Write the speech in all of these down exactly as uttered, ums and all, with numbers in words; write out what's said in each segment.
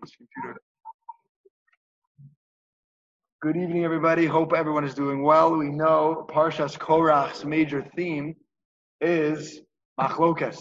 this computer. Good evening, everybody. Hope everyone is doing well. We know Parshas Korach's major theme is Machlokes.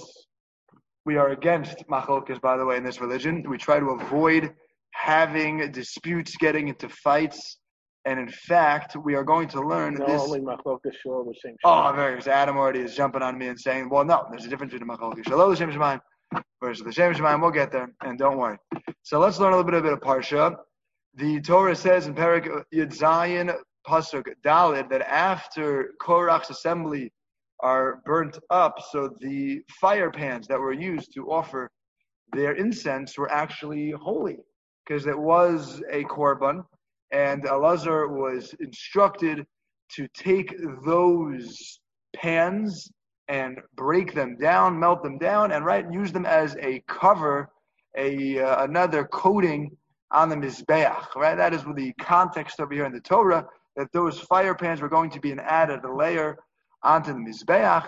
We are against Machlokes, by the way, in this religion. We try to avoid having disputes, getting into fights. And in fact, we are going to learn no, this. Only Machlokes Shalom L'Shem Shemaim. Oh, very good. Adam already is jumping on me and saying, well, no, there's a difference between Machlokes Shalom L'Shem Shemaim versus L'Shem Shemaim. We'll get there, and don't worry. So let's learn a little bit, a bit of Parsha. The Torah says in Perek Yud Zayin Pasuk Daled that after Korach's assembly are burnt up, so the fire pans that were used to offer their incense were actually holy, because it was a korban, and Elazar was instructed to take those pans and break them down, melt them down, and right use them as a cover, a uh, another coating on the Mizbeach, right? That is with the context over here in the Torah, that those fire pans were going to be an added layer onto the Mizbeach.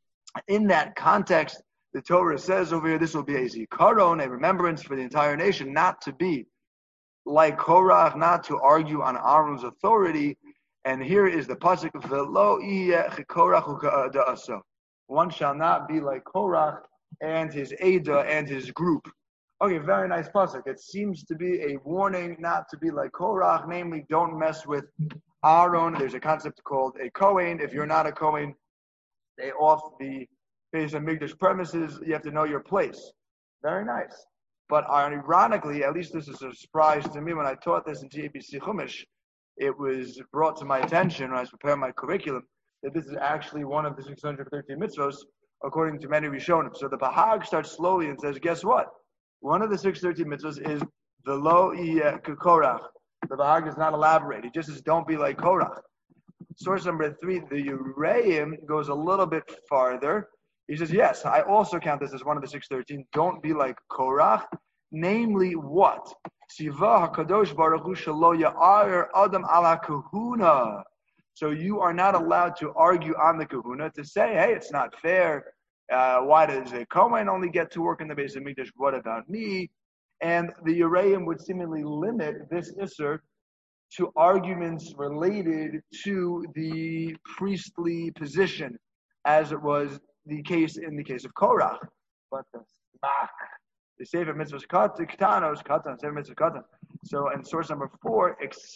In that context, the Torah says over here, this will be a zikaron, a remembrance for the entire nation, not to be like Korach, not to argue on Aaron's authority. And here is the pasuk, V'lo yeh Korach u'ka'adaso. One shall not be like Korach and his Ada and his group. Okay, very nice pasuk. It seems to be a warning not to be like Korach, namely, don't mess with Aaron. There's a concept called a Kohen. If you're not a Kohen, stay off the Beis Hamikdash premises. You have to know your place. Very nice. But ironically, at least this is a surprise to me when I taught this in G A B C Chumash, it was brought to my attention when I was preparing my curriculum that this is actually one of the six hundred thirteen mitzvos, according to many Rishonim. So the Bahag starts slowly and says, guess what? One of the six hundred thirteen mitzvahs is the lo yeh Korach. The Bahag does not elaborate. He just says, don't be like Korach. Source number three, the Uraim goes a little bit farther. He says, yes, I also count this as one of the six hundred thirteen. Don't be like Korach. Namely, what? Siva HaKadosh Baruch Hu shelo ya'ar adam ala kahuna. So you are not allowed to argue on the kahuna, to say, hey, it's not fair. Uh, why does a Kohen only get to work in the Beis Hamikdash? What about me? And the Uraim would seemingly limit this Isser to arguments related to the priestly position, as it was the case in the case of Korach. But the Smach, the Sefer Mitzvahs Katanos, Katan, Sefer Mitzvahs Katan. So, and source number four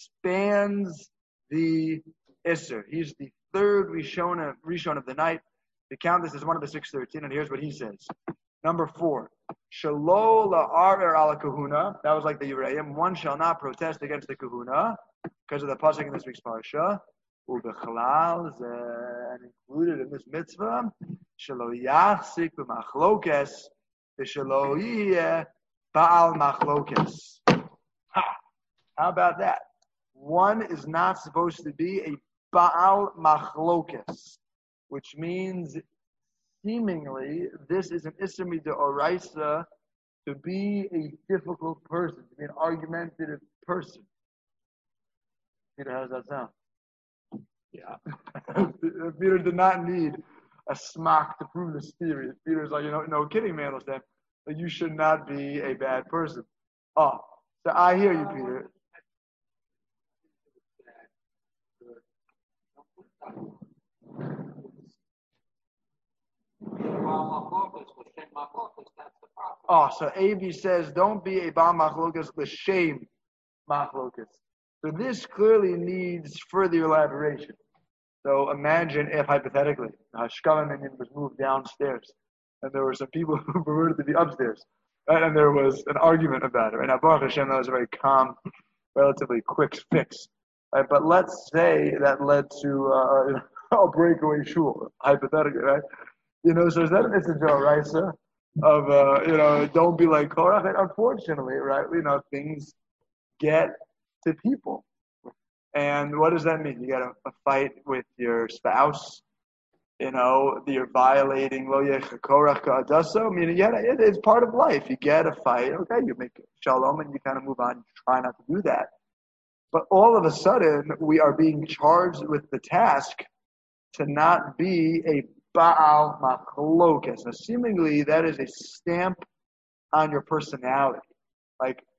expands the Isser. He's the third Rishon of, Rishon of the night. We count this as one of the six thirteen, and here's what he says. Number four, Shalo la'arer ala kahuna. That was like the Uraim. One shall not protest against the kahuna because of the pasuk in this week's parsha. Ubechalal, and included in this mitzvah, Shalo yachzik b'machlokes, v'shalo yeh ba'al machlokes. Ha! How about that? One is not supposed to be a ba'al machlokes, which means seemingly this is an Isser Midoraisa to be a difficult person, to be an argumentative person. Peter, how does that sound? Yeah. Peter did not need a smack to prove this theory. Peter's like, you know, no kidding, man, understand that you should not be a bad person. Oh, so I hear you, Peter. Oh, so A B says, don't be a Baal Machlokas l'shem Machlokas. So this clearly needs further elaboration. So imagine if, hypothetically, Hashkalim was moved downstairs, and there were some people who preferred to be upstairs, right? And there was an argument about it. Right? Now, Baruch Hashem, that was a very calm, relatively quick fix. Right? But let's say that led to uh, a breakaway shul, hypothetically, right? You know, so is that it's a Joraisa of, uh, you know, don't be like Korach? And unfortunately, right, you know, things get to people. And what does that mean? You got a, a fight with your spouse, you know, you're violating Lo Yeh Korach Ka'adaso. I mean, yeah, it, it's part of life. You get a fight, okay, you make shalom and you kind of move on, you try not to do that. But all of a sudden, we are being charged with the task to not be a Baal Machlokas. Now, seemingly, that is a stamp on your personality. Like,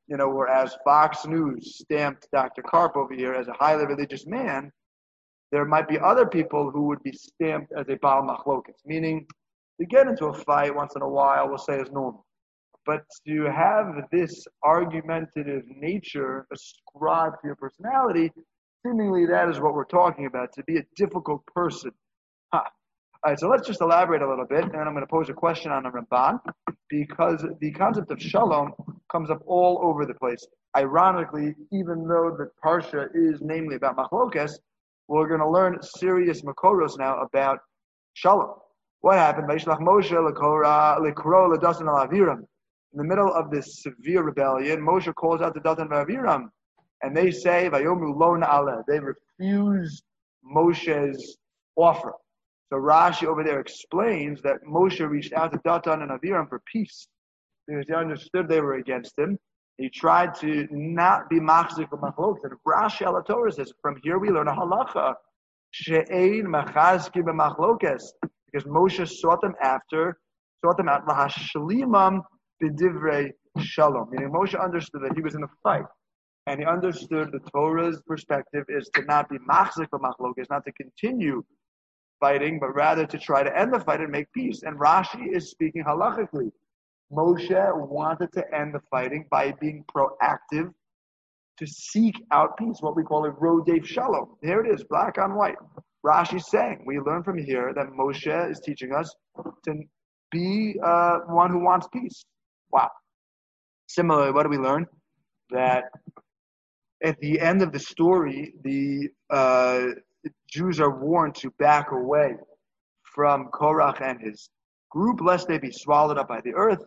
You know, whereas Fox News stamped Doctor Karp over here as a highly religious man, there might be other people who would be stamped as a Baal Machlokas, meaning to get into a fight once in a while, we'll say is normal. But to have this argumentative nature ascribed to your personality, seemingly that is what we're talking about, to be a difficult person. Huh. All right, so let's just elaborate a little bit, and then I'm going to pose a question on the Ramban, because the concept of shalom comes up all over the place. Ironically, even though the Parsha is namely about Machlokas, we're going to learn serious Makoros now about shalom. What happened? Vaishlach Moshe lekora lekro ledasan al aviram. In the middle of this severe rebellion, Moshe calls out to Datan and Aviram, and they say, Vayomru lo na'aleh. They refuse Moshe's offer. So Rashi over there explains that Moshe reached out to Datan and Aviram for peace, because they understood they were against him. He tried to not be machzik for machlokas. And Rashi al Torah says, from here we learn a halacha, she'ein machazki b'machlokas, because Moshe sought them after, sought them out, lahashlimam b'divrei shalom. Meaning Moshe understood that he was in a fight, and he understood the Torah's perspective is to not be machzik for machlokas, not to continue fighting, but rather to try to end the fight and make peace. And Rashi is speaking halachically. Moshe wanted to end the fighting by being proactive to seek out peace, what we call a rodef shalom. Here it is, black on white. Rashi's saying, we learn from here that Moshe is teaching us to be uh, one who wants peace. Wow. Similarly, what do we learn? That at the end of the story, the uh, Jews are warned to back away from Korach and his group, lest they be swallowed up by the earth.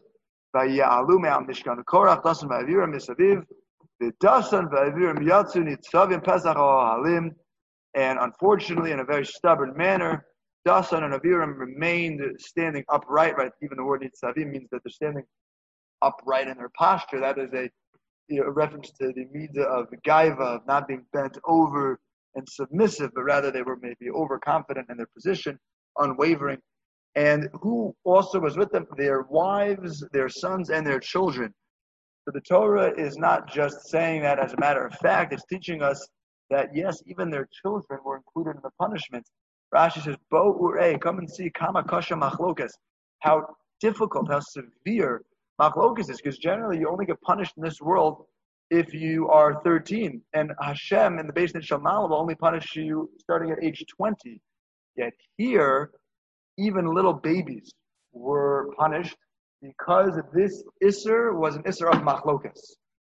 And unfortunately, in a very stubborn manner, Dasan and Aviram remained standing upright. Right, even the word nitzavim means that they're standing upright in their posture. That is a, you know, a reference to the midah of gaiva, of not being bent over and submissive, but rather they were maybe overconfident in their position, unwavering. And who also was with them? Their wives, their sons, and their children. So the Torah is not just saying that as a matter of fact, it's teaching us that yes, even their children were included in the punishment. Rashi says, Bo urei, come and see kama kasha machlokas, how difficult, how severe machlokas is, because generally you only get punished in this world if you are thirteen, and Hashem in the basement Shamal will only punish you starting at age twenty. Yet here, even little babies were punished because this Isser was an Isser of Machlokas.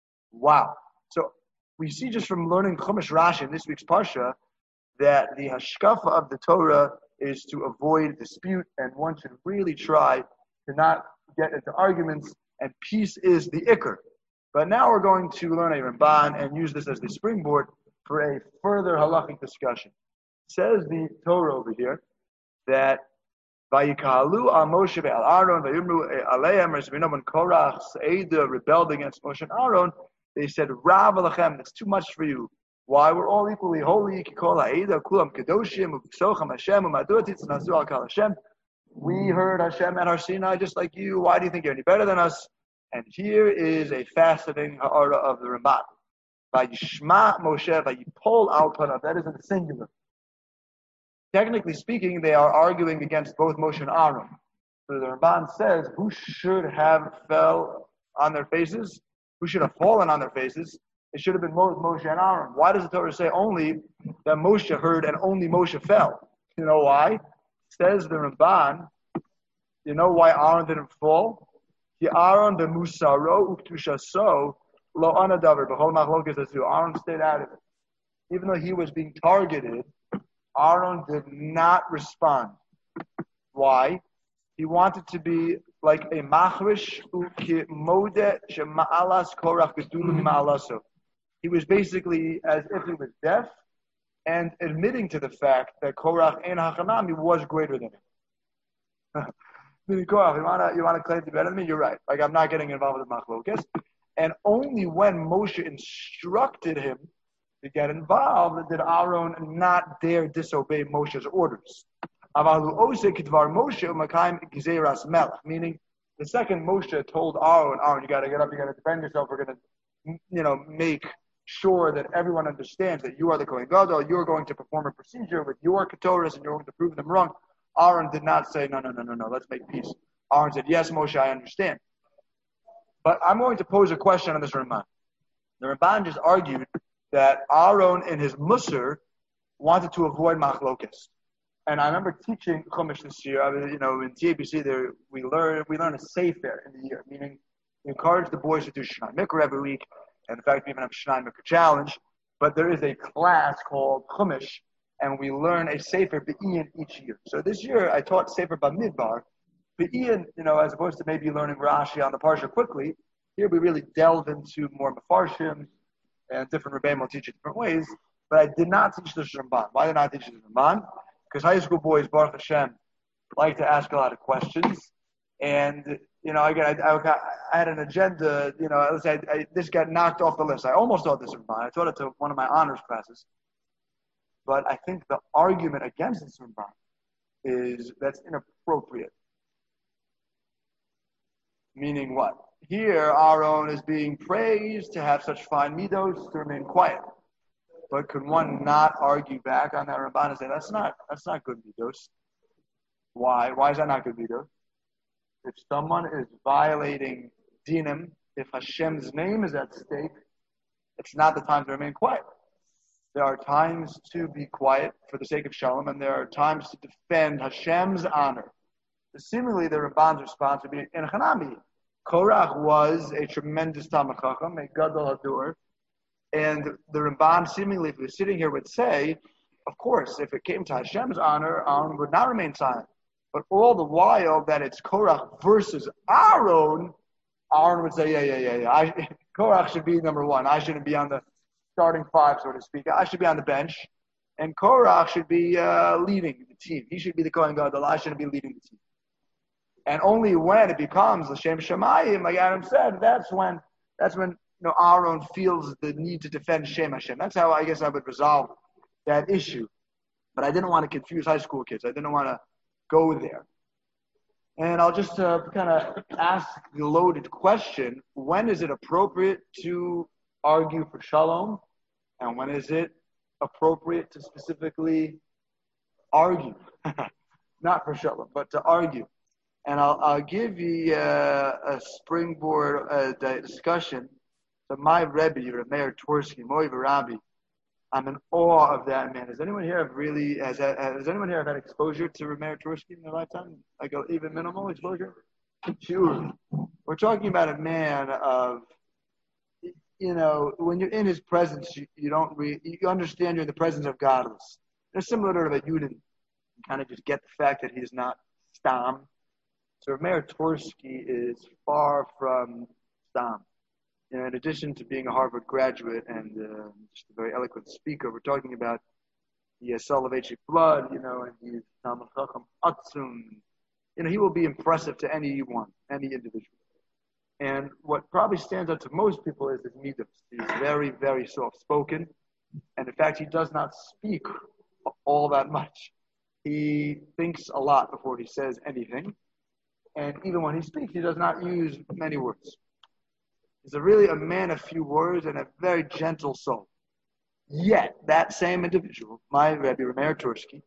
Wow. So we see just from learning Chumash Rashi in this week's Parsha that the hashkafa of the Torah is to avoid dispute, and one should really try to not get into arguments, and peace is the Iker. But now we're going to learn a Ramban and use this as the springboard for a further halachic discussion. Says the Torah over here that Vayikalu al Moshe ve'al Aaron vayumru aleim, as we know when Korach Seida rebelled against Moshe and Aaron, they said, Rav alachem, it's too much for you. Why? We're all equally holy. Kikol ha'eda kulam kedoshim u'ksocham Hashem u'madua titzanazu al kal Hashem. We heard Hashem at Har Sinai just like you. Why do you think you're any better than us? And here is a fascinating ha'ara of the Ramban. Vayishma Moshe vayipol al panav. That is in the singular. Technically speaking, they are arguing against both Moshe and Aaron. So the Ramban says, who should have fell on their faces? Who should have fallen on their faces? It should have been both Moshe and Aaron. Why does the Torah say only that Moshe heard and only Moshe fell? You know why? Says the Ramban, you know why Aaron didn't fall? Ki Aaron the Musaro uktushaso lo anadaver b'chol machlokas asu. Aaron stayed out of it. Even though he was being targeted, Aaron did not respond. Why? He wanted to be like a machrish ukimode shema'alas korach gedulu ma'alaso. He was basically as if he was deaf and admitting to the fact that Korach and Hachanami was greater than him. Meaning, Korach, you want to you want to claim to be better than me? You're right. Like, I'm not getting involved with machlokas. And only when Moshe instructed him to get involved did Aaron not dare disobey Moshe's orders. Meaning, the second Moshe told Aaron, Aaron, you got to get up, you got to defend yourself, we're going to you know, make sure that everyone understands that you are the Kohen Gadol, you're going to perform a procedure with your Ketores and you're going to prove them wrong. Aaron did not say, no, no, no, no, no, let's make peace. Aaron said, yes, Moshe, I understand. But I'm going to pose a question on this Ramban. The Ramban just argued that Aaron in his Musar wanted to avoid machlokes. And I remember teaching Chumash this year. I mean, you know, in T A B C, there we learn we learn a sefer in the year, meaning we encourage the boys to do Shnai Mikra every week. And in fact, we even have Shnai Mikra challenge. But there is a class called Chumash, and we learn a sefer be'ian each year. So this year, I taught sefer Bamidbar. Be'ian, you know, as opposed to maybe learning Rashi on the Parsha quickly, here we really delve into more Mefarshim, and different Rebbeim will teach it different ways. But I did not teach the Ramban. Why did I not teach the Ramban? Because high school boys, Baruch Hashem, like to ask a lot of questions. And, you know, again, I, I, I had an agenda, you know, let's say I, I, this got knocked off the list. I almost taught this Ramban. I taught it to one of my honors classes. But I think the argument against this Ramban is that's inappropriate. Meaning what? Here, Aaron is being praised to have such fine midos to remain quiet. But could one not argue back on that Ramban and say that's not that's not good midos? Why? Why is that not good midos? If someone is violating dinim, if Hashem's name is at stake, it's not the time to remain quiet. There are times to be quiet for the sake of shalom, and there are times to defend Hashem's honor. Seemingly, the Ramban's response would be in Hanami. Korach was a tremendous Talmid Chacham, a Gadol Hadur. And the Ramban, seemingly, if he was sitting here, would say, of course, if it came to Hashem's honor, Aaron would not remain silent. But all the while that it's Korach versus Aaron, Aaron would say, yeah, yeah, yeah, yeah. I, Korach should be number one. I shouldn't be on the starting five, so to speak. I should be on the bench. And Korach should be uh, leading the team. He should be the Kohen Gadol. I shouldn't be leading the team. And only when it becomes L'Shem Shamayim, like Adam said, that's when, that's when, you know, Aaron feels the need to defend Shem Hashem. That's how I guess I would resolve that issue. But I didn't want to confuse high school kids. I didn't want to go there. And I'll just uh, kind of ask the loaded question, when is it appropriate to argue for Shalom? And when is it appropriate to specifically argue? Not for Shalom, but to argue. And I'll, I'll give you uh, a springboard uh, discussion. So my Rebbe, Meir Twersky, Moiv Rabbi, I'm in awe of that man. Has anyone here have really, has, has anyone here have had exposure to Meir Twersky in their lifetime? Like a, even minimal exposure? Sure. We're talking about a man of, you know, when you're in his presence, you, you don't re, you understand you're in the presence of godless. They're similar to Rabbi Yudin. You kind of just get the fact that he's not Stam. So Meir Twersky is far from Stam. You know, in addition to being a Harvard graduate and uh, just a very eloquent speaker, we're talking about he has Soloveitchik blood, you know, and he's Talmid Chacham Atzum. You know, he will be impressive to anyone, any individual. And what probably stands out to most people is his midos. He's very, very soft-spoken. And in fact, he does not speak all that much. He thinks a lot before he says anything. And even when he speaks, he does not use many words. He's a really a man of few words and a very gentle soul. Yet, that same individual, my Rebbe, Meir Twersky,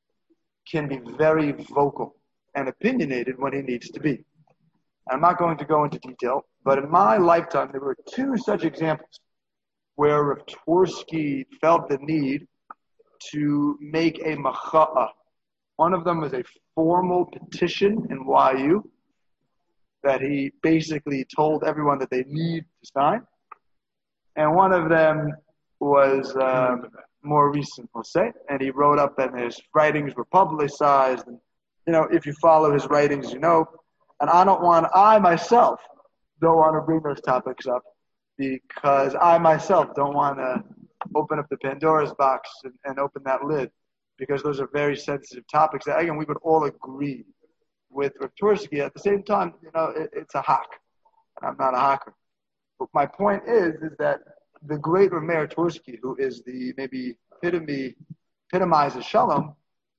can be very vocal and opinionated when he needs to be. I'm not going to go into detail, but in my lifetime, there were two such examples where Rav Twersky felt the need to make a macha'ah. One of them was a formal petition in Y U that he basically told everyone that they need to sign. And one of them was um, more recent, we'll say, and he wrote up that his writings were publicized. And, you know, if you follow his writings, you know. And I don't want, I myself don't want to bring those topics up because I myself don't want to open up the Pandora's box and, and open that lid because those are very sensitive topics that, again, we would all agree with Rav Twersky. At the same time, you know, it, it's a hack. And I'm not a hacker. But my point is, is that the great Meir Twersky, who is the maybe epitome, epitomizes Shalom,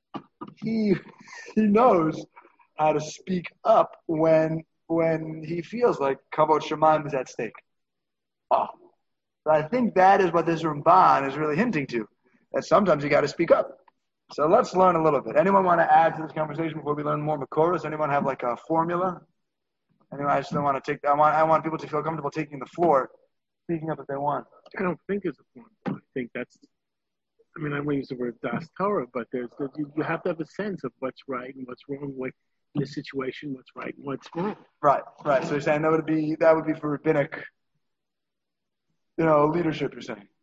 he he knows how to speak up when when he feels like Kavod Shemaim is at stake. Oh, So I think that is what this Ramban is really hinting to, that sometimes you got to speak up. So let's learn a little bit. Anyone want to add to this conversation before we learn more Makoros? Anyone have like a formula? Anyone? I just don't want to take. I want. I want people to feel comfortable taking the floor, speaking up if they want. I don't think it's a formula. I think that's. I mean, I won't use the word das Torah, but there's, there's you, you have to have a sense of what's right and what's wrong. What in this situation, what's right and what's wrong. Right, right. So you're saying that would be that would be for rabbinic, you know, leadership. You're saying.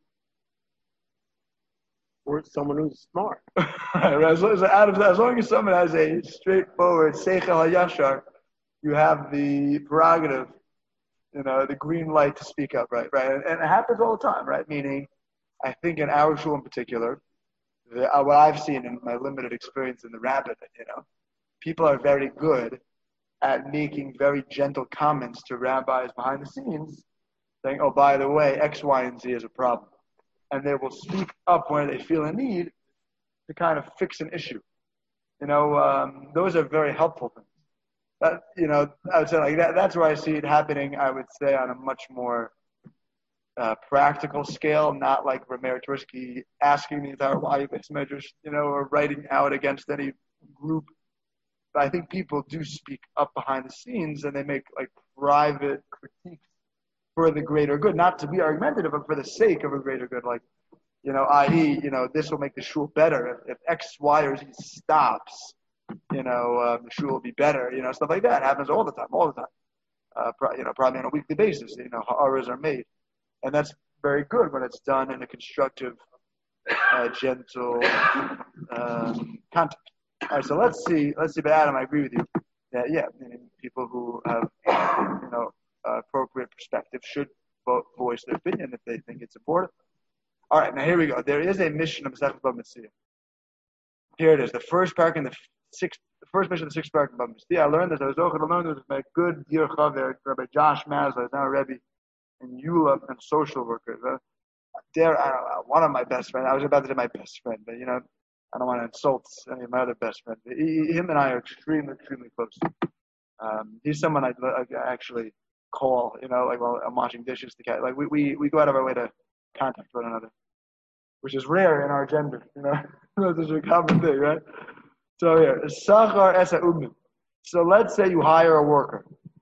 Or someone who's smart. Right, as, long as, as long as someone has a straightforward seichel hayashar, you have the prerogative, you know, the green light to speak up, right? Right, and, and it happens all the time, right? Meaning, I think in our shul in particular, the, uh, what I've seen in my limited experience in the rabbit, you know, people are very good at making very gentle comments to rabbis behind the scenes, saying, "Oh, by the way, X, Y, and Z is a problem." And they will speak up where they feel a need to kind of fix an issue. You know, um, those are very helpful things. That, you know, I would say like that. That's where I see it happening. I would say on a much more uh, practical scale, not like Rameir Tversky asking the entire Wayibis measures, you know, or writing out against any group. But I think people do speak up behind the scenes, and they make like private critiques for the greater good, not to be argumentative, but for the sake of a greater good. Like, you know, that is, you know, this will make the shul better. If, if X, Y, or Z stops, you know, uh, the shul will be better. You know, stuff like that happens all the time, all the time. Uh, pro- you know, probably on a weekly basis. You know, ha'aras are made, and that's very good when it's done in a constructive, uh, gentle um, context. All right, so let's see. Let's see. But Adam, I agree with you. That yeah, meaning people who have, you know, Uh, appropriate perspective should vo- voice their opinion if they think it's important. All right, now here we go. There is a mission of Masechet Bava Metzia. Here it is, the first parak in the sixth, the first mission of the sixth parak in Bava Metzia. I learned this. I was going to learn this with my good dear chaver, Rabbi Josh Maslow, is now a Rebbe in Eula and social workers. Uh, there, I don't know, one of my best friends. I was about to say my best friend, but you know, I don't want to insult any of my other best friends. He, him and I are extremely, extremely close. Um, he's someone I, I actually call, you know, like while I'm washing dishes to cat. Like we, we, we go out of our way to contact one another, which is rare in our gender, you know. This is a common thing, right? So here, Sachar Esa Umim. So let's say you hire a worker.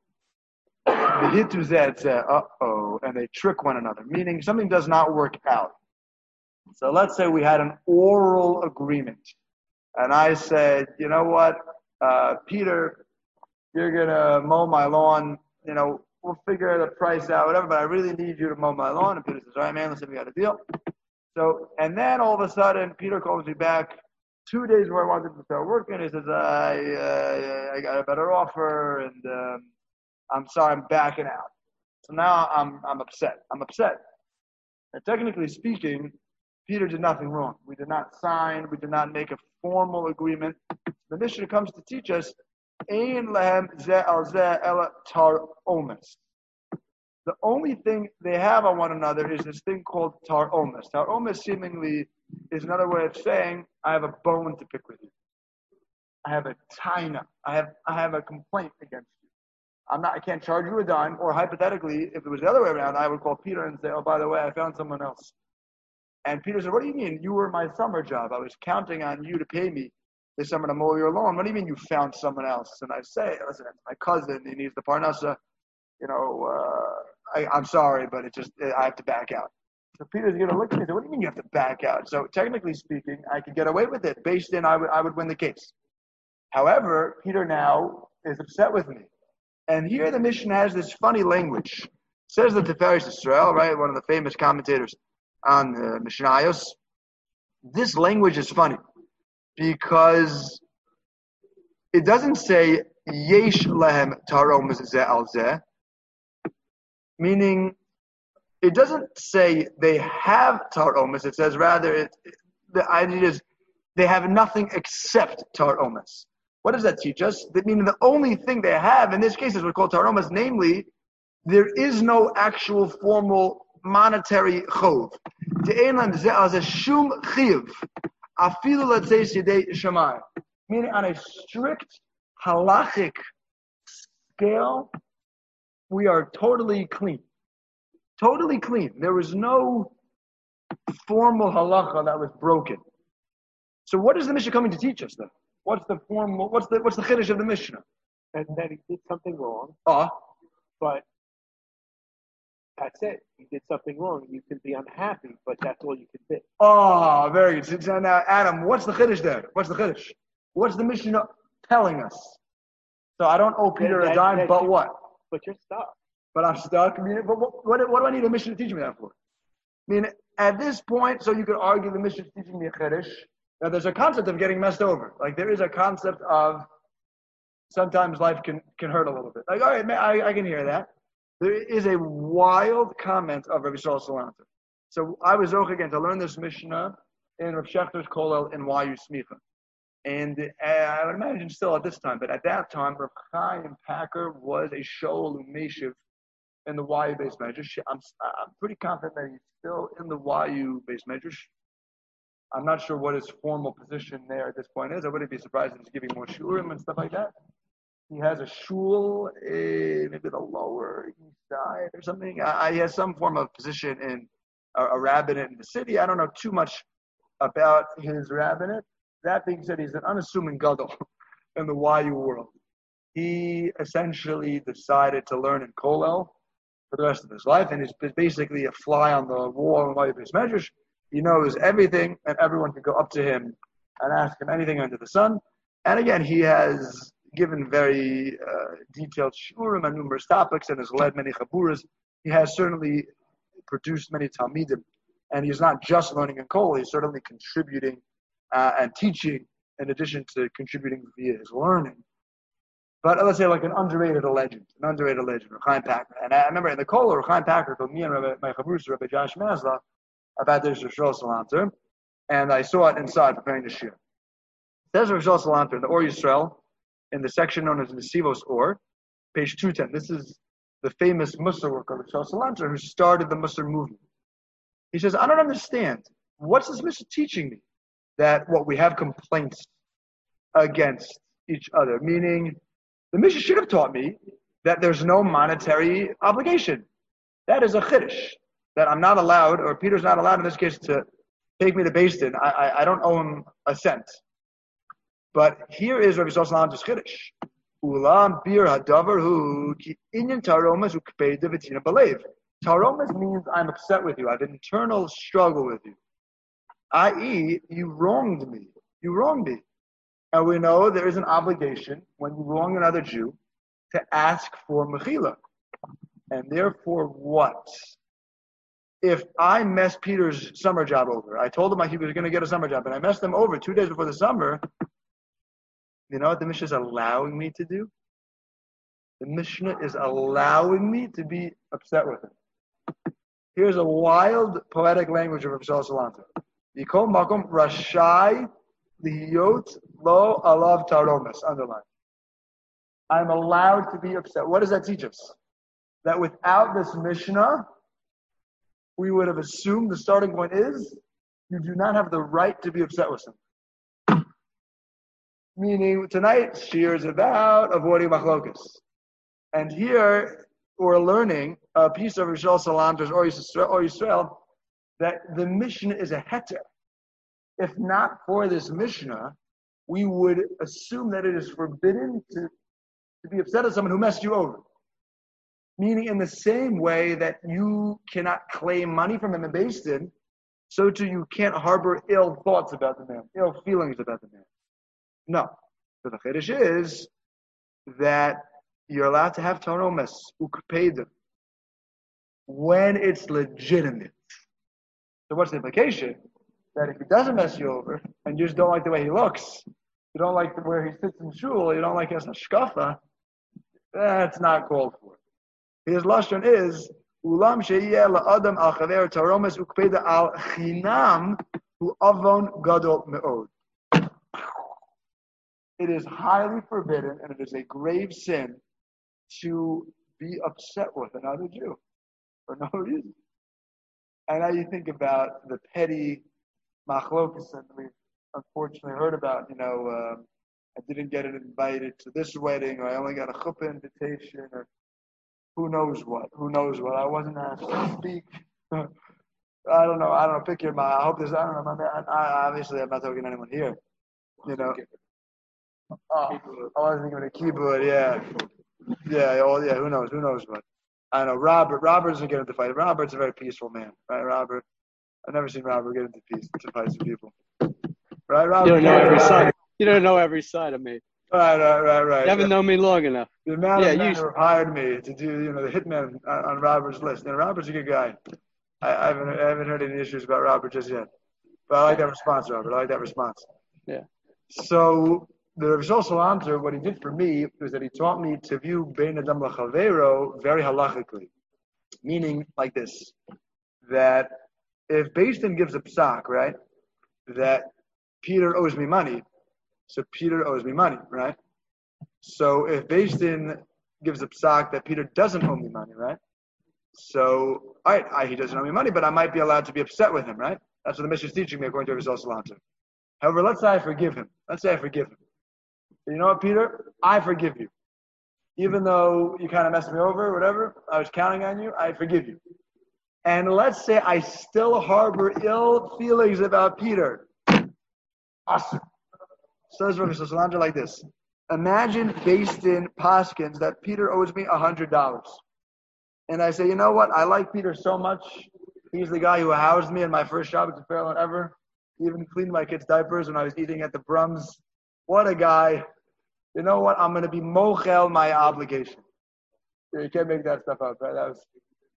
The Hitu Zed say, uh-oh, and they trick one another, meaning something does not work out. So let's say we had an oral agreement, and I said, you know what, uh, Peter, you're going to mow my lawn, you know, we'll figure the price out, whatever, but I really need you to mow my lawn. And Peter says, all right, man, listen, we got a deal. So, and then all of a sudden, Peter calls me back two days where I wanted to start working. He says, I, uh, I got a better offer, and um, I'm sorry, I'm backing out. So now I'm, I'm upset. I'm upset. And technically speaking, Peter did nothing wrong. We did not sign. We did not make a formal agreement. The Mishnah comes to teach us, Ein lehem zeh al zeh ela tar omes. The only thing they have on one another is this thing called tar omes. Tar omes seemingly is another way of saying, I have a bone to pick with you. I have a taina. I have I have a complaint against you. I'm not. I can't charge you a dime. Or hypothetically, if it was the other way around, I would call Peter and say, oh, by the way, I found someone else. And Peter said, what do you mean? You were my summer job. I was counting on you to pay me this summer to mow your lawn. What do you mean you found someone else? And I say, listen, it's my cousin. He needs the parnasa. You know, uh, I, I'm sorry, but it just I have to back out. So Peter's going to look at me and say, what do you mean you have to back out? So technically speaking, I could get away with it. Based in, I would I would win the case. However, Peter now is upset with me. And here the mission has this funny language. It says the Tiferes Israel, right, one of the famous commentators on the Mishnayos. This language is funny, because it doesn't say yesh lehem taromas zeh al zeh, meaning it doesn't say they have taromas. It says rather it, the idea is they have nothing except taromas. What does that teach us? That meaning the only thing they have in this case is what's called taromas, namely there is no actual formal monetary chov. De'elam zeh al zeh shum chiv. Afilu letzeis yedei shamayim, meaning on a strict halachic scale, we are totally clean. Totally clean. There was no formal halacha that was broken. So what is the Mishnah coming to teach us then? What's the formal, what's the, what's the chiddush of the Mishnah? And that he did something wrong, Ah, but that's it. He did something wrong. You can be unhappy, but that's all you can do. oh, very good. So now, Adam, what's the chiddush there? What's the chiddush? What's the Mishnah telling us? So I don't owe Peter That- a dime, that- but you- what? But you're stuck. But I'm stuck. I mean, but what, what, what do I need a Mishnah to teach me that for? I mean, at this point, so you could argue the Mishnah is teaching me a chiddush. Now, there's a concept of getting messed over. Like, there is a concept of sometimes life can, can hurt a little bit. Like, all right, man, I, I can hear that. There is a wild comment of Rabbi Yisrael Salanter. So I was zoch again to learn this Mishnah in Rav Shechter's Kollel in Y U Smicha. And uh, I would imagine still at this time, but at that time, Rav Chaim Packer was a Shoel Umeshiv in the Y U base measures. I'm, I'm pretty confident that he's still in the Y U base measures. I'm not sure what his formal position there at this point is. I wouldn't be surprised if he's giving more shurim and stuff like that. He has a shul in maybe the lower east side or something. Uh, he has some form of position in a, a rabbinate in the city. I don't know too much about his rabbinate. That being said, he's an unassuming gadol in the Y U world. He essentially decided to learn in Kollel for the rest of his life, and he's basically a fly on the wall in Y U base measures. He knows everything, and everyone can go up to him and ask him anything under the sun. And again, he has given very uh, detailed shurim on numerous topics and has led many chaburas. He has certainly produced many talmidim, and he's not just learning in Kollel, he's certainly contributing uh, and teaching in addition to contributing via his learning. But let's say like an underrated legend, an underrated legend, Chaim Packer. And I remember in the Kollel, Chaim Packer told me and Rabbi, my chaburus, Rabbi Josh Maslow, about this Rosh Salanter, and I saw it inside preparing the shir. It says Rosh Salanter in the Or Yisrael, in the section known as Nesivos Or, page two ten. This is the famous Musar work of Rosh Salanter who started the Musar movement. He says, I don't understand. What's this Mishnah teaching me? That what we have complaints against each other, meaning the Mishnah should have taught me that there's no monetary obligation. That is a chiddush. That I'm not allowed, or Peter's not allowed in this case, to take me to Beis Din. I, I, I don't owe him a cent. But here is Rabbi Yisrael Salanter's chiddush. Ulam bir hadavar hu ki inyan taromas ukpei devitina balev. Taromas means I'm upset with you. I have an internal struggle with you. that is, you wronged me. You wronged me. And we know there is an obligation when you wrong another Jew to ask for mechila. And therefore what? If I messed Peter's summer job over, I told him he was going to get a summer job, and I messed him over two days before the summer, you know what the Mishnah is allowing me to do? The Mishnah is allowing me to be upset with him. Here's a wild poetic language of Rav Salanter. Yikol makom rashai liyot lo alav taromas. Underline. I'm allowed to be upset. What does that teach us? That without this Mishnah, we would have assumed the starting point is you do not have the right to be upset with someone. Meaning, tonight's shir is about avoiding machlokas. And here, we're learning a piece of Rishal Salanter's Or Yisrael that the Mishnah is a heter. If not for this Mishnah, we would assume that it is forbidden to, to be upset at someone who messed you over. Meaning in the same way that you cannot claim money from him in Beis Din, so too you can't harbor ill thoughts about the man, ill feelings about the man. No. So the chiddush is that you're allowed to have taromas, ukpeidim, when it's legitimate. So what's the implication? That if he doesn't mess you over, and you just don't like the way he looks, you don't like the, where he sits in shul, you don't like his hashkafa, that's not called for. His lashon is ulam sheyeh la'adam al chaver taromes ukpeda al chinam hu avon gadol me'od. It is highly forbidden, and it is a grave sin to be upset with another Jew for no reason. And now you think about the petty machlokas that we've unfortunately heard about. You know, um, I didn't get invited to this wedding, or I only got a chuppah invitation, or who knows what? Who knows what? I wasn't asked to speak. I don't know. I don't know. Pick your mind. I hope there's. I don't know. I, I, obviously, I'm not talking to anyone here. You know. Oh, I wasn't giving a keyboard. Yeah. Yeah. Oh, yeah. Who knows? Who knows what? I know. Robert. Robert doesn't get into fight. Robert's a very peaceful man, right? Robert. I've never seen Robert get into peace to fights with people. Right, Robert? You don't know every side. You don't know every side of me. Right, right, right, right. You haven't known me long enough. The amount yeah, of men you who have hired me to do, you know, the hitman on, on Robert's list. And Robert's a good guy. I, I haven't, I haven't heard any issues about Robert just yet. But I like that response, Robert. I like that response. Yeah. So the Rishon Salanter, what he did for me was that he taught me to view Bein Adam L'Chavero very halachically, meaning like this: that if Beis Din gives a psak, right, that Peter owes me money, so Peter owes me money, right? So if Beis Din gives a psak that Peter doesn't owe me money, right? So, all right, I, he doesn't owe me money, but I might be allowed to be upset with him, right? That's what the Mishnah is teaching me according to Rishon Salanter. However, let's say I forgive him. Let's say I forgive him. You know what, Peter? I forgive you. Even though you kind of messed me over, whatever, I was counting on you, I forgive you. And let's say I still harbor ill feelings about Peter. Awesome. Says Rav Rishon Salanter like this: imagine Beis Din paskins that Peter owes me a hundred dollars, and I say, you know what? I like Peter so much. He's the guy who housed me in my first job at the Fairlawn ever. He even cleaned my kids' diapers when I was eating at the Brums. What a guy! You know what? I'm going to be mochel my obligation. You can't make that stuff up, right? That was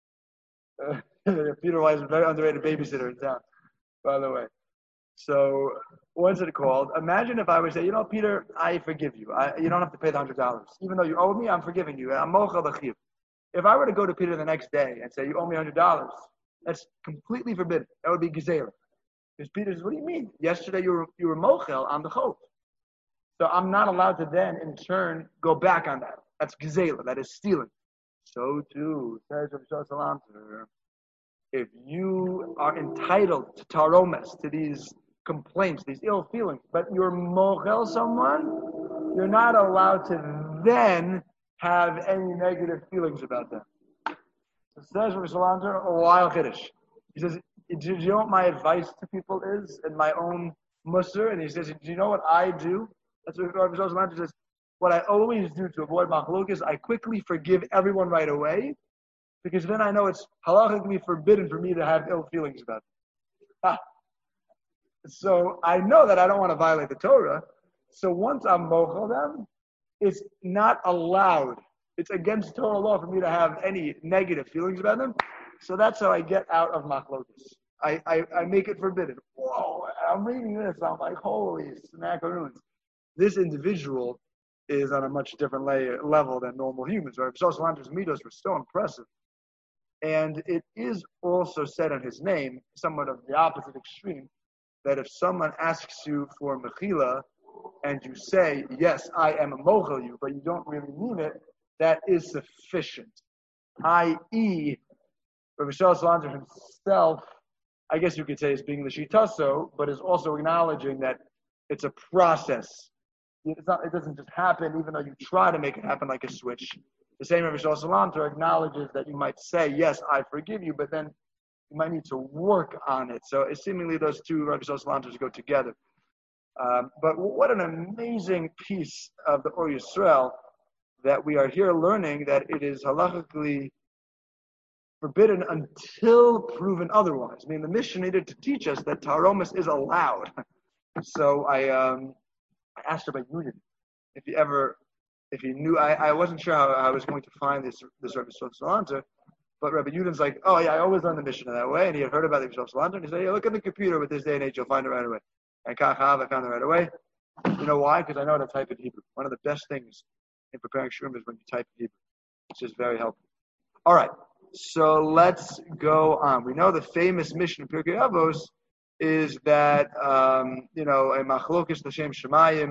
uh, Peter Weiss, a very underrated babysitter in town, by the way. So, what's it called? Imagine if I would say, you know, Peter, I forgive you. I, you don't have to pay the hundred dollars, even though you owe me. I'm forgiving you. I'm mochel b'chiv. If I were to go to Peter the next day and say, you owe me a hundred dollars, that's completely forbidden. That would be gezerah. Because Peter says, what do you mean? Yesterday you were you were mochel on the chov. So I'm not allowed to then, in turn, go back on that. That's gezerah. That is stealing. So too, says Rav Rishon Salanter, if you are entitled to taromes, to these complaints, these ill feelings, but you're mochel someone, you're not allowed to then have any negative feelings about them. So says Rav Salanter, a wild chiddush. He says, do you know what my advice to people is in my own musar? And he says, do you know what I do? That's what Rav Salanter says. What I always do to avoid machlokas, I quickly forgive everyone right away, because then I know it's halachically forbidden for me to have ill feelings about them. Ah. So I know that I don't want to violate the Torah. So once I'm mochel them, it's not allowed. It's against Torah law for me to have any negative feelings about them. So that's how I get out of machlokas. I, I, I make it forbidden. Whoa, I'm reading this. I'm like, holy smackaroons. This individual is on a much different layer, level than normal humans. Right? Rishon Salanter's midos were so impressive. And it is also said in his name, somewhat of the opposite extreme, that if someone asks you for mechila, and you say, yes, I am a mochel you, but you don't really mean it, that is sufficient. that is, Rav Rishon Salanter himself, I guess you could say, is being the shitaso, but is also acknowledging that it's a process. It's not, it doesn't just happen, even though you try to make it happen like a switch. The same Rav Rishon Salanter acknowledges that you might say, yes, I forgive you, but then you might need to work on it. So it's seemingly those two Rav Rishon Salanters go together. Um, but what an amazing piece of the Or Yisrael that we are here learning that it is halachically forbidden until proven otherwise. I mean, the mission needed to teach us that taromus is allowed. So I, um, I asked Rabbi Yudin if he ever, if he knew. I, I wasn't sure how I was going to find this this Rabbi Salanter, but Rabbi Yudin's like, oh yeah, I always learned the mission in that way, and he had heard about the Rabbi Salanter, and he said, yeah, look at the computer with this day and age, you'll find it right away. And Kachav, I found it right away. You know why? Because I know how to type in Hebrew. One of the best things in preparing shroom is when you type in Hebrew. It's just very helpful. All right, so let's go on. We know the famous mission in Pirkei Avos is that, um, you know, a machlokas l'shem shemayim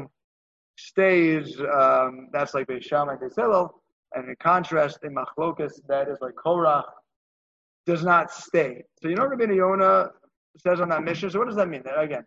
stays, um, that's like Beis Shammai and Beis Hillel, and in contrast, a machlokas that is like Korach does not stay. So you know Rabbeinu Yonah says on that mission, so what does that mean? Again,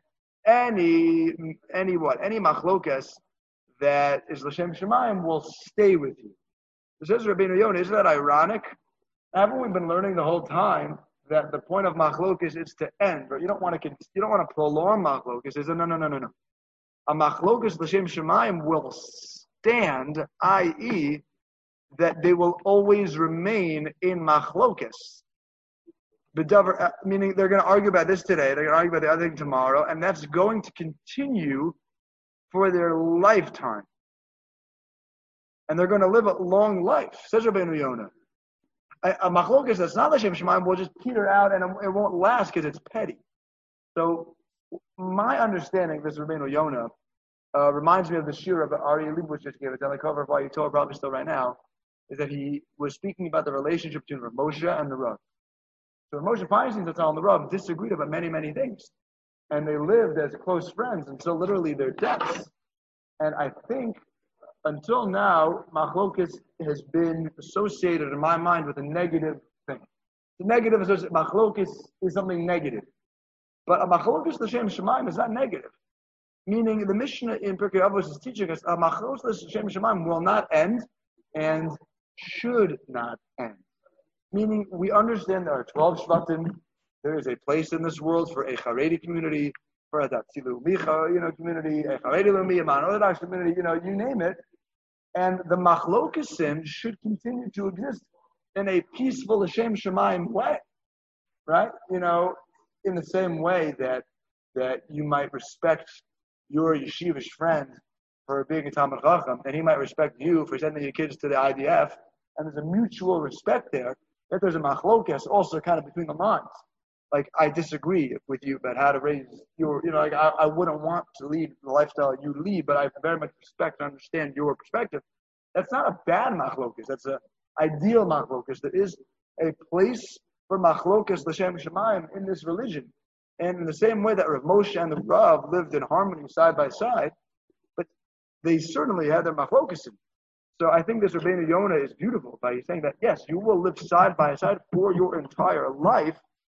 any, any what? Any machlokas that is l'shem shemayim will stay with you. It says Rabbeinu Yonah, isn't that ironic? Haven't we been learning the whole time that the point of machlokes is to end, or you don't want to you don't want to prolong machlokes? Is no, no, no, no, no. A machlokes l'shem shemayim will stand, that is, that they will always remain in machlokes. B'davar, meaning they're going to argue about this today, they're going to argue about the other thing tomorrow, and that's going to continue for their lifetime. And they're going to live a long life. Says Rabbeinu Yonah. A, a machlokes that's not l'shem shemayim will just peter out and it won't last because it's petty. So my understanding of this Rabbeinu Yonah uh, reminds me of the shir of Ari Leibowitz just gave it on the cover of Why You Torah, probably still right now, is that he was speaking about the relationship between Rav Moshe and the Rav. So Rav Moshe Feinstein and the Rav disagreed about many, many things. And they lived as close friends until literally their deaths. And I think until now, machlokes has been associated in my mind with a negative thing. The negative association, machlokes is something negative. But a machlokes l'shem shemayim is not negative. Meaning the Mishnah in Pirkei Avos is teaching us a machlokes l'shem shemayim will not end and should not end. Meaning we understand there are twelve shvatim. There is a place in this world for a Haredi community, for a Datzilu Micha, you know, community, a Haredi Lumi, a Man Orthodox community, you know, you name it. And the machlokesim should continue to exist in a peaceful Hashem Shemayim way, right? You know, in the same way that that you might respect your yeshivish friend for being a Talmid Chacham, and he might respect you for sending your kids to the I D F, and there's a mutual respect there, that there's a machlokes also kind of between the lines. Like, I disagree with you about how to raise your, you know, like, I, I wouldn't want to lead the lifestyle you lead, but I very much respect and understand your perspective. That's not a bad machlokes. That's an ideal machlokes. There is a place for machlokes l'shem shemayim in this religion. And in the same way that Rav Moshe and the Rav lived in harmony side by side, but they certainly had their machlokes. So I think this Rabbeinu Yonah is beautiful by saying that, yes, you will live side by side for your entire life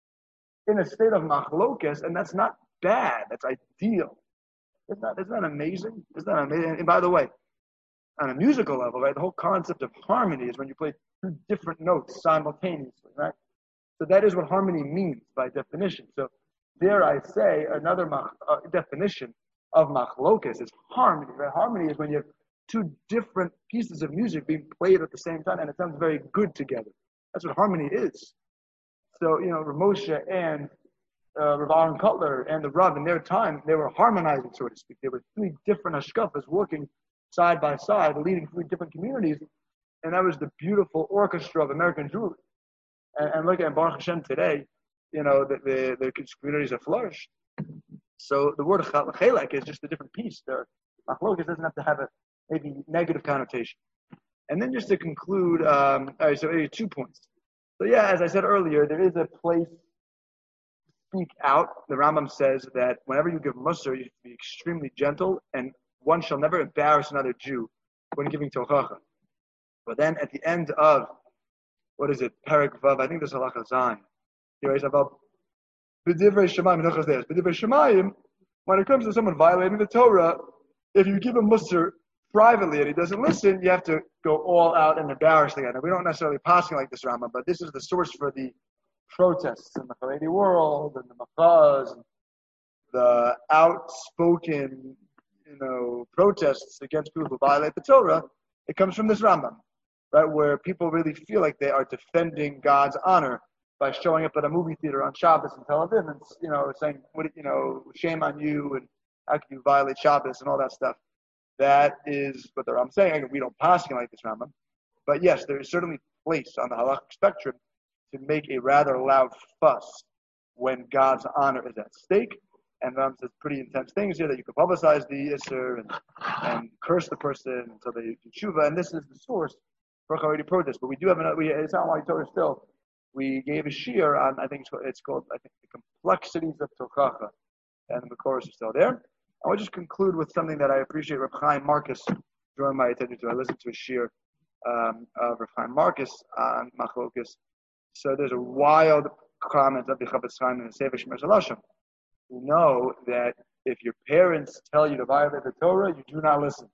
in a state of machlokes, and that's not bad. That's ideal. Isn't that, isn't that amazing? Isn't that amazing? And by the way, on a musical level, right, the whole concept of harmony is when you play two different notes simultaneously, right? So that is what harmony means by definition. So dare I say, another mach, uh, definition of machlokes is harmony, right? Harmony is when you have two different pieces of music being played at the same time, and it sounds very good together. That's what harmony is. So, you know, Rav Moshe and uh, Rav Aaron Kotler and the Rav, in their time, they were harmonizing, so to speak. They were three different hashkafas working side by side, leading three different communities, and that was the beautiful orchestra of American Jewry. And, and look at Baruch Hashem today, you know, the, the, the communities have flourished. So the word chelek is just a different piece. There, machlokes doesn't have to have a maybe negative connotation. And then just to conclude, um, all right, so maybe two points. So yeah, as I said earlier, there is a place to speak out. The Rambam says that whenever you give Musar, you have to be extremely gentle, and one shall never embarrass another Jew when giving Tochacha. But then at the end of, what is it, Perek Vav, I think there's Halacha Zayin. He writes about B'divrei Shemayim, B'divrei Shemayim, when it comes to someone violating the Torah, if you give him Musar privately and he doesn't listen, you have to go all out and embarrass the guy. Now, we don't necessarily passing like this, Rama, but this is the source for the protests in the Haredi world and the machaz, and the outspoken, you know, protests against people who violate the Torah. It comes from this Rambam, right, where people really feel like they are defending God's honor by showing up at a movie theater on Shabbos in Tel Aviv and, you know, saying, what, you know, shame on you and how can you violate Shabbos and all that stuff. That is what I'm saying. We don't pass like this, Rambam. But yes, there is certainly place on the halachic spectrum to make a rather loud fuss when God's honor is at stake. And Rambam says pretty intense things here that you can publicize the Isser and, and curse the person until they do tshuva. And this is the source for Haredi protest. But we do have another, we, it's not like Torah still. We gave a shir on, I think it's called, I think, the complexities of Tochacha. And the chorus is still there. I will just conclude with something that I appreciate Reb Chaim Marcus drawing my attention to. I listened to a shir um, of Reb Chaim Marcus on machlokes. So there's a wild comment of the Chafetz Chaim in the Sefer Shmer Zalashim. You know that if your parents tell you to violate the Torah, you do not listen.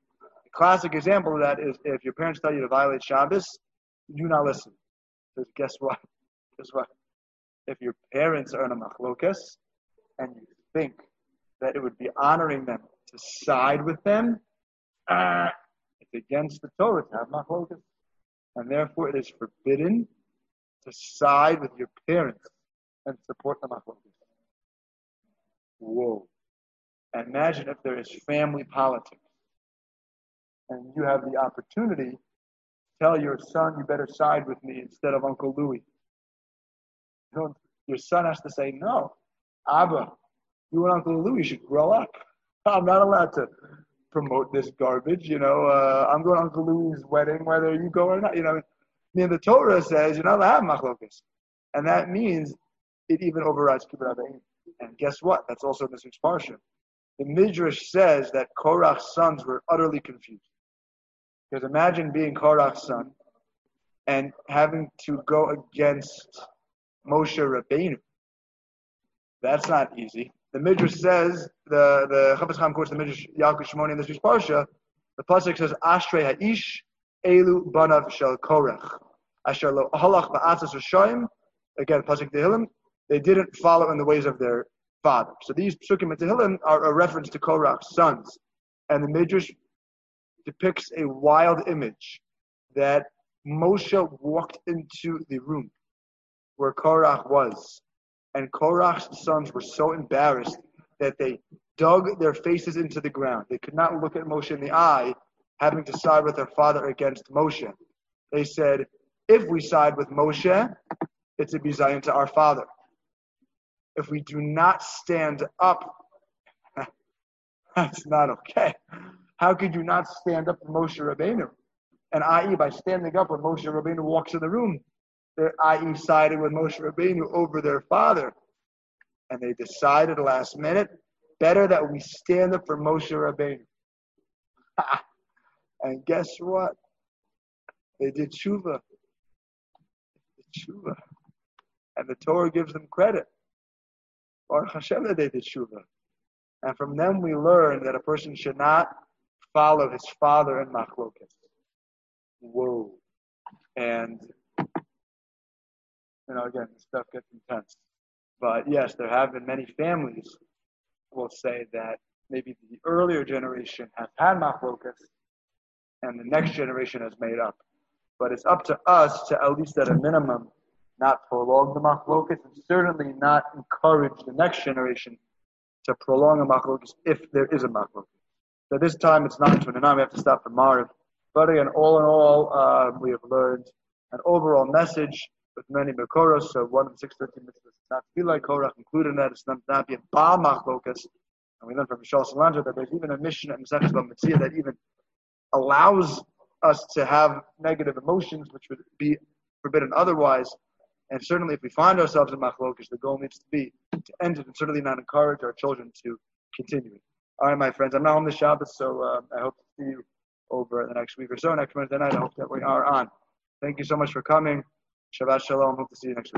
The classic example of that is if your parents tell you to violate Shabbos, do not listen. Because guess what? Guess what? If your parents are in a machlokas and you think that it would be honoring them to side with them, uh, it's against the Torah to have machlokas. And therefore it is forbidden to side with your parents and support the machlokas. Whoa. And imagine if there is family politics and you have the opportunity to tell your son, you better side with me instead of Uncle Louis. Your son has to say, no, Abba, you and Uncle Louis should grow up. I'm not allowed to promote this garbage. You know, uh, I'm going to Uncle Louis' wedding, whether you go or not. You know, I mean, the Torah says you're not allowed to have machlokas. And that means it even overrides kibbutz avim. And guess what? That's also in this week's parsha. The Midrash says that Korach's sons were utterly confused. Because imagine being Korach's son and having to go against Moshe Rabbeinu. That's not easy. The Midrash says, the the Chafetz Chaim quotes the Midrash Yalkut Shimoni in this week's parsha. The pasuk says, "Ashrei ha'ish elu banav shel Korach asher lo halach ba'atzas Rishayim." Again, pasuk Tehillim. They didn't follow in the ways of their father. So these psukim in Tehillim are a reference to Korach's sons, and the Midrash depicts a wild image that Moshe walked into the room where Korach was. And Korach's sons were so embarrassed that they dug their faces into the ground. They could not look at Moshe in the eye, having to side with their father against Moshe. They said, if we side with Moshe, it's a bizayon to our father. If we do not stand up, that's not okay. How could you not stand up to Moshe Rabbeinu? And that is, by standing up when Moshe Rabbeinu walks in the room, that is sided with Moshe Rabbeinu over their father. And they decided last minute, better that we stand up for Moshe Rabbeinu. And guess what? They did tshuva. They did tshuva. And the Torah gives them credit. Baruch Hashem that they did tshuva. And from them we learn that a person should not follow his father in machlokas. Whoa. And, you know, again, this stuff gets intense. But yes, there have been many families who will say that maybe the earlier generation has had machlokas and the next generation has made up. But it's up to us to, at least at a minimum, not prolong the machlokas and certainly not encourage the next generation to prolong a machlokas if there is a machlokas. So this time it's nine twenty-nine, we have to stop for Mariv. But again, all in all, uh, we have learned an overall message with many Mekoros. So one of the six thirteen mitzvahs is not to be like Korach, included in that it's not, not be a Baal Machlokas. And we learned from Mishal Salantra that there's even a mission at Maseches Bava Metzia that even allows us to have negative emotions, which would be forbidden otherwise. And certainly if we find ourselves in Machlokas, the goal needs to be to end it and certainly not encourage our children to continue it. All right, my friends, I'm not home this Shabbos, so uh, I hope to see you over the next week or so. Next Wednesday night, I hope that we are on. Thank you so much for coming. Shabbat Shalom. Hope to see you next week.